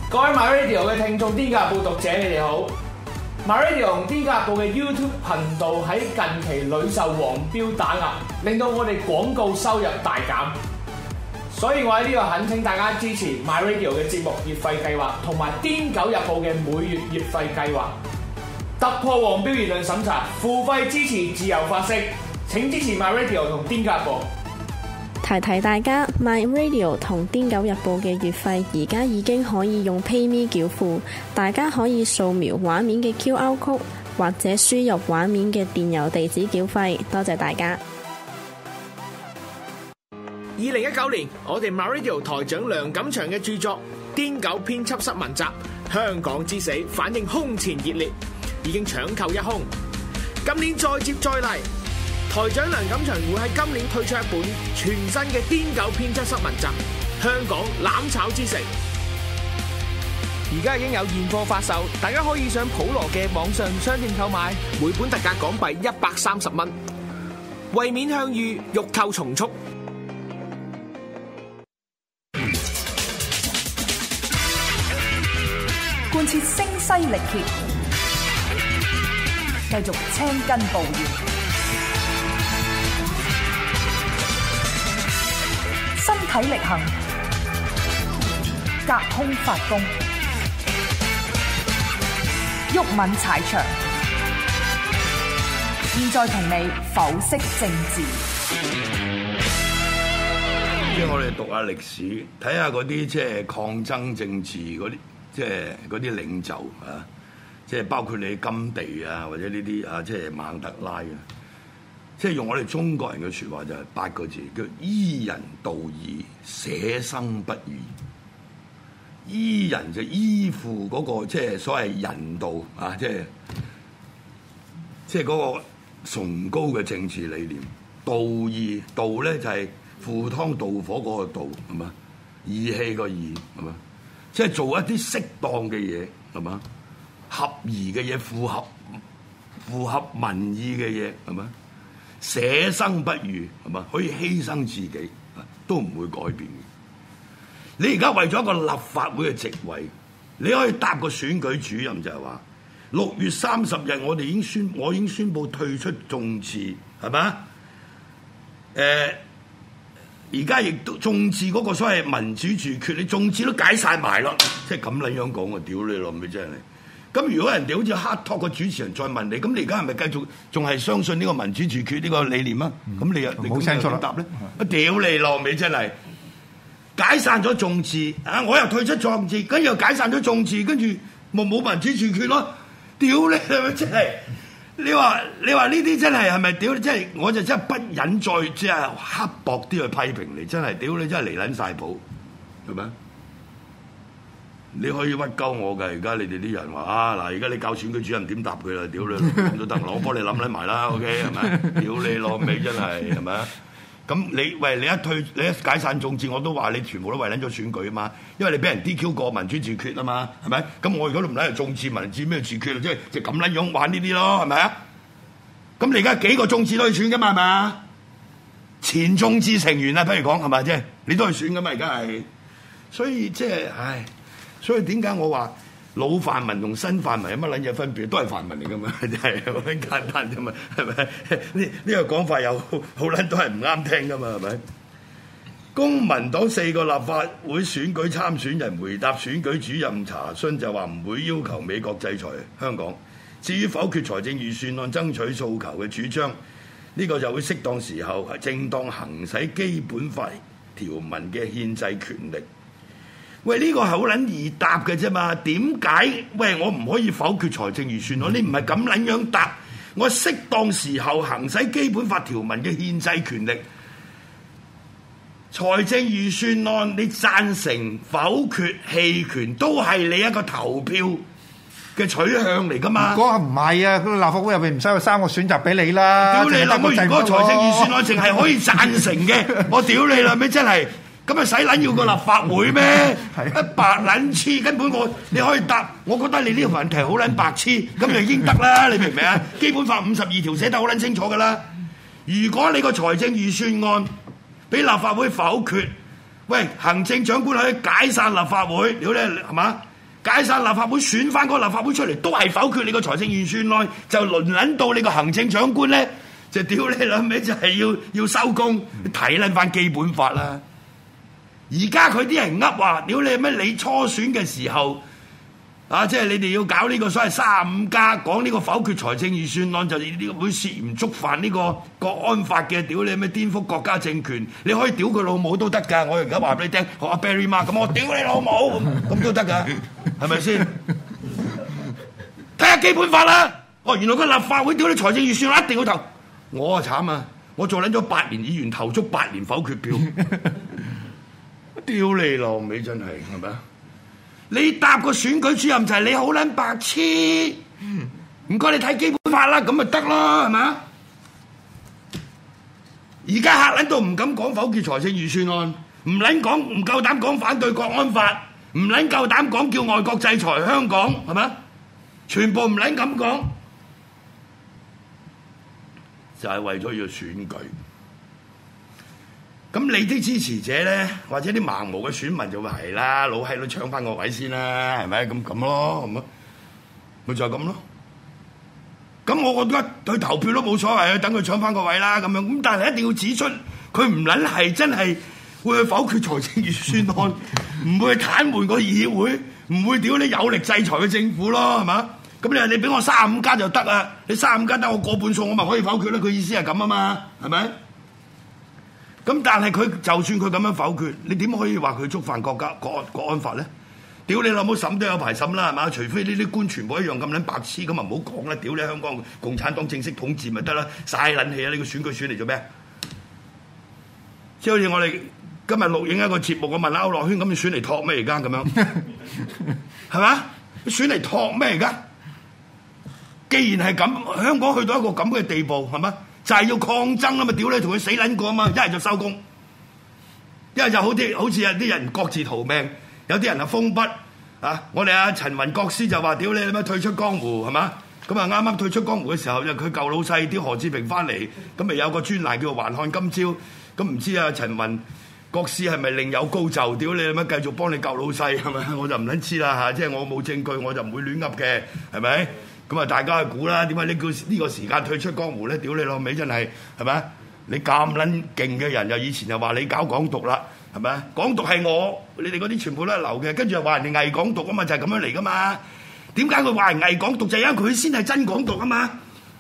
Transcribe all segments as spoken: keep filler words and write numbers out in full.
各位 MyRadio 嘅聽眾，《癲狗日報》讀者，你哋好。MyRadio 同《癲狗日報》嘅 YouTube 頻道喺近期屢受黃標打壓，令到我哋廣告收入大減。所以我喺呢度懇請大家支持 MyRadio 嘅節目月費計劃，同埋《癲狗日報》嘅每月月費計劃。突破黃標言論審查，付費支持自由發聲。請支持 MyRadio 同《癲狗日報》。 提提大家 ，MyRadio 同《癲狗日報》嘅月費而家已經可以用 PayMe 繳付，大家可以掃描畫面嘅 Q R code 或者輸入畫面嘅電郵地址繳費。多謝大家。 二零一九年，我哋 MyRadio 台長梁錦祥嘅著作《癲狗編輯室文集：香港之死》反應空前熱烈，已經搶購一空。今年再接再厲。台長梁錦祥會喺今年推出一本全新嘅《癲狗編輯室文集：香港攬炒之城》，而家已經有現貨發售，大家可以上普羅嘅網上商店購買，每本特價港幣一百三十蚊。為免向隅，欲購從速。 貫徹聲嘶力竭，繼續青筋暴現。身體力行，隔空發功，毓民踩場。現在同你剖析政治。 即係我哋讀下歷史，睇下嗰啲即係抗爭政治嗰啲，即係嗰啲領袖啊，即係包括你甘地啊，或者呢啲啊，即係曼德拉啊。即係用我哋中國人嘅説話就係八個字，叫依人道義，捨生不義。依人就依附嗰個即係所謂人道啊，即係即係嗰個崇高嘅政治理念。道義，道咧就係赴湯蹈火嗰個道，係嘛？義氣個義，係嘛？即係做一啲適當嘅嘢，係嘛？合宜嘅嘢，符合符合民意嘅嘢，係嘛？捨生不渝，係嘛？可以犧牲自己，都唔會改變嘅。你而家為咗一個立法會嘅席位，你可以答個選舉主任就係話：六月三十日我哋已經宣，我已經宣布退出眾志，係嘛？誒、呃，而家亦都眾志嗰個所謂民主自決，你眾志都解晒埋咯，即係咁撚樣講啊！屌你老味真係。咁如果人哋好似黑托個主持人再問你，咁你而家係咪繼續仲係相信呢個民主自決呢個理念啊？咁、嗯、你又冇聲出答咧？我屌你老味真係解散咗眾志啊！我又退出眾志，跟住又解散咗眾志，跟住冇冇民主自決咯？屌你係咪真係？你話你話呢啲真係係咪屌？真係我就真係不忍再即係刻薄啲去批評你，真係屌你真係離撚晒譜，係咪？你可以屈鳩我㗎，而家你哋啲人話啊嗱，而家你教選舉主任點答佢啦？屌你咁都得，我幫你諗諗埋啦 ，OK 係咪？屌你老味真係係咪？咁你喂你一退你一解散眾志，我都話你全部都為撚咗選舉啊嘛，因為你俾人 D Q 過民主自決啊嘛，係咪？咁我如果都唔撚係眾志民主咩自決，即係就咁撚樣玩呢啲咯，係咪啊？咁你而家幾個眾志都去選㗎嘛，係咪？前眾志成員啊，不如講係咪啫？你都去選㗎嘛，而家係，所以即係唉。所以點解我話老泛民同新泛民有乜撚嘢分別？都係泛民嚟噶嘛，真係好簡單啫嘛，係咪？呢呢個講法又好撚都係唔啱聽噶嘛，係咪？公民黨四個立法會選舉參選人回答選舉主任查詢就話唔會要求美國制裁香港。至於否決財政預算案爭取訴求嘅主張，呢個就會適當時候係正當行使基本法條文嘅憲制權力。喂，呢個係好撚易答嘅啫嘛？點解？喂，我唔可以否決財政預算案？你唔係咁撚樣答。我適當時候行使基本法條文嘅憲制權力。財政預算案，你贊成、否決、棄權，都係你一個投票嘅取向嚟噶嘛？ 如果唔係啊，個立法會入邊唔使有三個選擇俾你啦。 屌你啦！我如果財政預算案淨係可以贊成嘅，我屌你啦！咩真係？咁啊使撚要個立法會咩？一白撚痴，根本我你可以答，我覺得你呢個問題好撚白痴，咁就已經得啦，你明唔明啊？基本法五十二條寫得好撚清楚噶啦。如果你個財政預算案俾立法會否決，喂，行政長官可以解散立法會，屌你係嘛？ 解散立法會選翻嗰個立法會出嚟，都係否決你個財政預算案，就輪撚到你個行政長官咧，就屌你老味，就係要要收工，睇撚翻基本法啦。而家佢啲人噏話，屌你咩？你初選嘅時候啊，即係你哋要搞呢個所謂三十五加，講呢個否決財政預算案，就呢個會涉嫌觸犯呢個國安法嘅，屌你咩顛覆國家政權，你可以屌佢老母都得㗎。我而家話俾你聽，學阿 Barry 媽咁，我屌你老母咁咁都得㗎，係咪先？睇下基本法啦。哦，原來個立法會屌你財政預算案一定要投，我啊慘啊！我做撚咗八年議員，投足八年否決票。屌你老味真係，係咪啊？你答個選舉主任就係你好撚白痴，唔該你睇基本法啦，咁咪得咯，係咪啊？而家嚇撚到唔敢講否決財政預算案，唔撚講，唔夠膽講反對國安法，唔撚夠膽講叫外國制裁香港，係咪啊？全部唔撚咁講，就係為咗要選舉。咁你啲支持者咧，或者啲盲毛嘅選民就會係啦，老閪都搶翻個位先啦，係咪？咁咁咯，咁啊，咪就係咁咯。咁我覺得佢投票都冇所謂，等佢搶翻個位啦，咁樣。咁但係一定要指出，佢唔撚係真係會去否決財政預算案，唔會去癱瘓個議會，唔會屌你有力制裁嘅政府咯，係嘛？咁你話你俾我三十五加就得啊？你三十五加得我過半數，我咪可以否決啦。佢意思係咁啊嘛，係咪？咁但係佢就算佢咁樣否決，你點可以話佢觸犯國家國安國安法咧？屌你老母審都有排審啦，係嘛？除非呢啲官全部一樣咁撚白痴，咁啊唔好講啦！屌你香港共產黨正式統治咪得啦，嘥撚氣啊！呢個選舉選嚟做咩？即係好似我哋今日錄影一個節目，我問下區諾軒咁，你選嚟托咩而家咁樣？係嘛？選嚟托咩而家？既然係咁，香港去到一個咁嘅地步，係嘛？就係要抗爭啊嘛！屌你，同佢死撚過啊嘛！一係就收工，一係就好啲，好似有啲人各自逃命，有啲人啊封筆啊！我哋阿陳雲國師就話：屌你，你乜退出江湖係嘛？咁啊啱啱退出江湖嘅時候，就佢舊老細啲何志平翻嚟，咁咪有個專欄叫做《還看今朝》。咁唔知啊陳雲國師係咪另有高就？屌你，乜繼續幫你舊老細係咪？我就唔撚知啦嚇，即係我冇證據，我就唔會亂噏嘅，係咪？咁啊，大家去估啦，點解呢個呢個時間退出江湖咧？屌你老味真係，係咪？你咁撚勁嘅人，又以前又話你搞港獨啦，係咪？港獨係我，你哋嗰啲全部都係流嘅，跟住又話人哋偽港獨啊嘛，就係咁樣嚟噶嘛。點解佢話人偽港獨？就係因為佢先係真港獨啊嘛。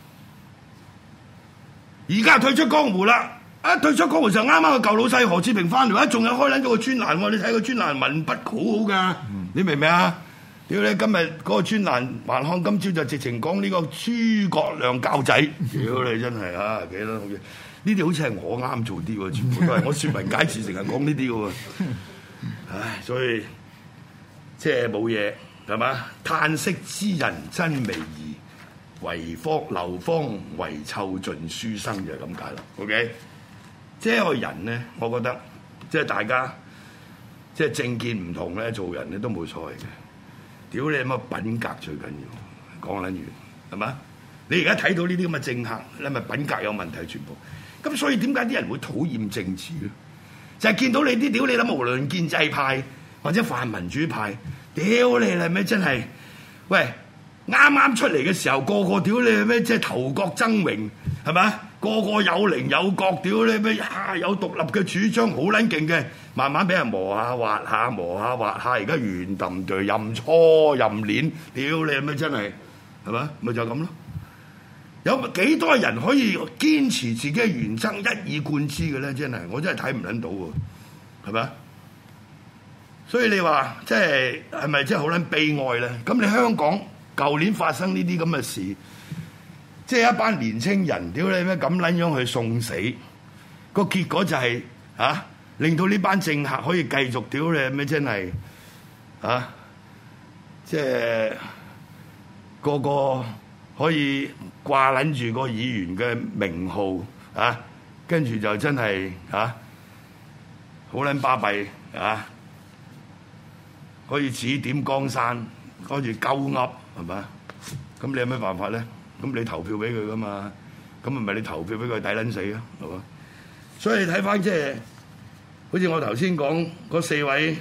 而家退出江湖啦，一退出江湖就啱啱個舊老細何志平翻嚟，一仲有開撚咗個專欄喎，你睇個專欄文筆好好噶，你明唔明啊？屌你！今日嗰個專欄還看今朝就直情講呢個諸葛亮教仔，屌你真係啊幾多好嘢！呢啲好似係我啱做啲喎，全部都係我説文解字成日講呢啲嘅喎。唉，所以即係冇嘢係嘛？嘆息之人真未易，唯方流芳唯臭盡書生就係咁解啦。OK， 即係個人咧，我覺得即係大家即係政見唔同咧，做人咧都冇所謂嘅。屌你乜品格最緊要，講撚完係嘛？你而家睇到呢啲咁嘅政客，你咪品格有問題全部。咁所以點解啲人會討厭政治咧？就係、是、見到你啲屌你諗，無論建制派或者泛民主派，屌你係咪真係？喂，啱啱出嚟嘅時候，個個屌你係咩？即係頭角爭榮係咪？個個有棱有角，屌你咩？啊，有獨立嘅主張，好撚勁嘅。慢慢俾人磨下滑下磨下滑下，而家圓揼對任搓任攣，屌你咪真係係嘛？咪就咁咯。有幾多人可以堅持自己嘅原則一以貫之嘅咧？真係我真係睇唔撚到喎，係咪？所以你話即係係咪真係好撚悲哀咧？咁你香港舊年發生呢啲咁嘅事，即係一班年青人屌你咩咁撚樣去送死，個結果就係、是、啊〜令到呢班政客可以繼續屌你咩？真係啊！即係個個可以掛撚住個議員嘅名號啊，跟住就真係啊，好撚巴閉啊！可以指點江山，跟住鳩噏係咪？咁你有咩辦法咧？咁你投票俾佢噶嘛？咁唔係你投票俾佢抵撚死啊？係嘛？所以你睇翻即係。好似我頭先講嗰四位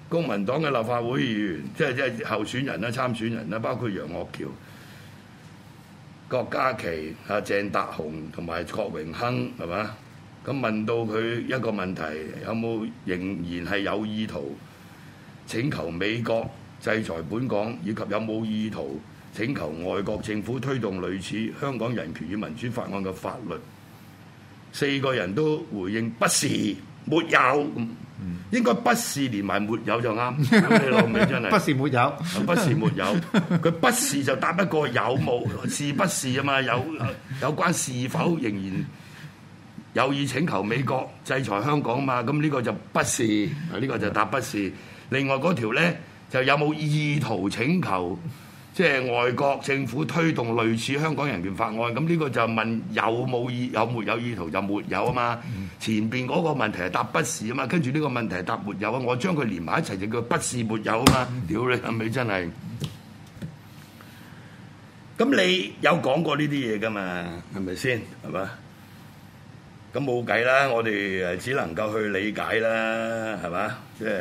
公民黨嘅立法會議員，即係即係候選人啦、參選人啦，包括楊岳橋、郭家麒、啊鄭達鴻同埋郭榮鏗，係嘛？咁問到佢一個問題，有冇仍然係有意圖請求美國制裁本港，以及有冇意圖請求外國政府推動類似《香港人權與民主法案》嘅法律？四個人都回應不是，沒有。嗯、應該不是連埋沒有就啱。你老味真係不是沒有， 不是沒有。佢不是就答一個有冇，是不是啊嘛？有有關是否仍然有意請求美國制裁香港嘛？咁呢個就不是，呢、呢個就答不是。另外嗰條咧就有冇意圖請求？即係外國政府推動類似香港人權法案，咁呢個就問有冇意有沒有意圖就沒有啊嘛。嗯、前邊嗰個問題係答不是啊嘛，跟住呢個問題係答沒有啊。我將佢連埋一齊就叫不是沒有啊嘛。屌你係咪真係？咁你有講過呢啲嘢㗎嘛？係咪先？係嘛？咁冇計啦，我哋誒只能夠去理解啦，係嘛？即係。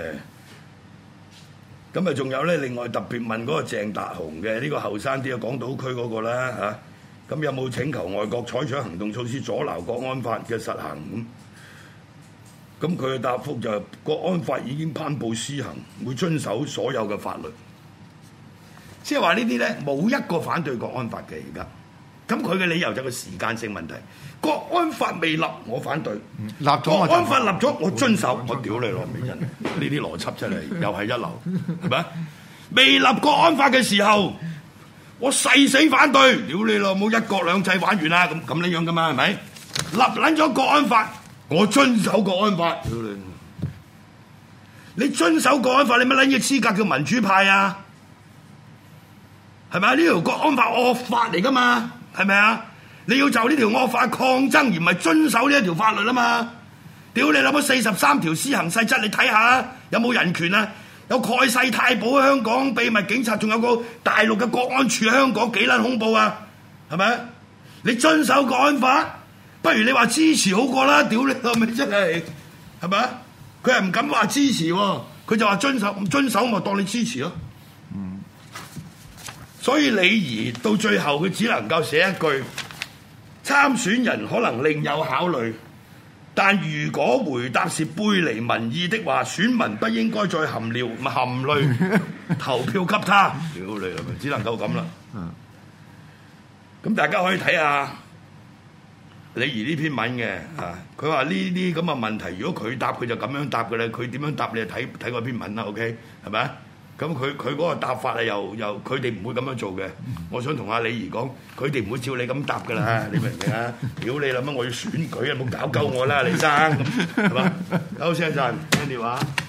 咁啊，仲有咧，另外特別問嗰個鄭達鴻嘅呢個後生啲嘅港島區嗰個啦嚇，咁、啊、有冇請求外國採取行動措施阻撓國安法嘅實行咁？咁佢嘅答覆就係、國安法已經頒布施行，會遵守所有嘅法律。即係話呢啲咧冇一個反對國安法嘅而家。咁佢嘅理由就係個時間性問題。國安法未立，我反對； 立咗， 國安法立咗，我遵守。我屌你老味真，呢啲邏輯真係又係一流，係咪？未立國安法嘅時候，我誓死反對。屌你老母，一國兩制玩完啦，咁咁樣樣噶嘛，係咪？立撚咗國安法，我遵守國安法。屌你！你遵守國安法，你乜撚嘢資格叫民主派啊？係咪？呢條國安法惡法嚟噶嘛？係咪啊？你要就呢條惡法抗爭，而唔係遵守呢一條法律啊嘛！屌你諗咗四十三條施行細則，你睇下有冇人權啊？有蓋世太保喺香港，秘密警察，仲有個大陸嘅國安處喺香港，幾撚恐怖啊？係咪？你遵守國安法，不如你話支持好過啦！屌你老味真係，係咪啊？佢係唔敢話支持喎，佢就話遵守，唔遵守咪當你支持咯。嗯。所以李怡到最後佢只能夠寫一句。參選人可能另有考慮，但如果回答是背離民意的話，選民不應該再含淚含淚投票給他。屌你係咪？只能夠咁啦。咁大家可以睇下李怡呢篇文嘅嚇，佢話呢啲咁嘅問題，如果佢答佢就咁樣答嘅咧，佢點樣答你就睇睇嗰篇文啦。OK 係咪啊？咁佢佢嗰個答法啊，又又佢哋唔會咁樣做嘅。我想同阿李怡講，佢哋唔會照你咁答噶啦，你明唔明啊？屌你啦乜，我要選舉啊，冇搞鳩我啦，李生，係嘛？休息一陣，聽電話。